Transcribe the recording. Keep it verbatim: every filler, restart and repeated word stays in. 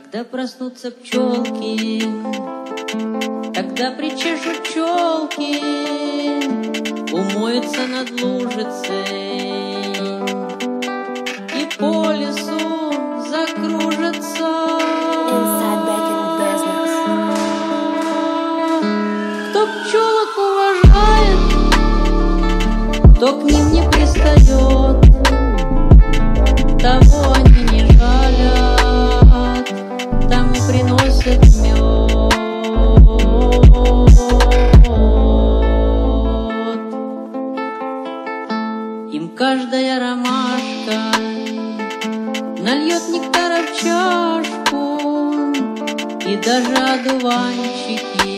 Когда проснутся пчелки, когда причешут челки, умоются над лужицей и по лесу закружатся. Кто пчелок уважает, кто к ним не пристает, того они не жалят, тому приносят мед. Им каждая ромашка нальет нектара в чашку, и даже одуванчики